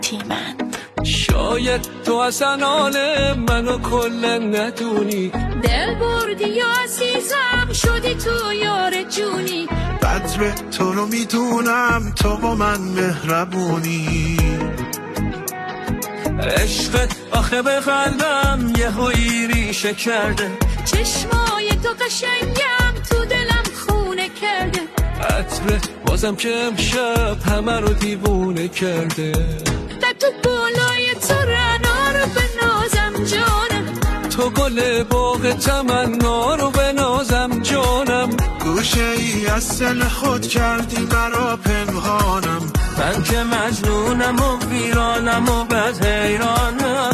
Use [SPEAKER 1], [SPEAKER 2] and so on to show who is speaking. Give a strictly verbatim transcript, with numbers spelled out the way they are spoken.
[SPEAKER 1] من.
[SPEAKER 2] شاید تو اصلا حال منو کلا ندونی،
[SPEAKER 1] دل بردی یا عزیزم شدی تو یار جونی.
[SPEAKER 3] قدر تو رو میدونم تو با من مهربونی.
[SPEAKER 2] عشق آخه به قلبم یه هایی ریشه کرده،
[SPEAKER 1] چشمای تو قشنگم تو دلم خونه کرده.
[SPEAKER 2] عطر بازم که امشب همه رو دیوونه کرده.
[SPEAKER 1] در تو بالای تو رنا رو بنازم جانم،
[SPEAKER 2] تو گل باغ تمنا رو بنازم جانم.
[SPEAKER 3] گوشه ای از دل خود کردی برا پنهانم.
[SPEAKER 2] من که مجنونم و ویرانم و بد حیرانم.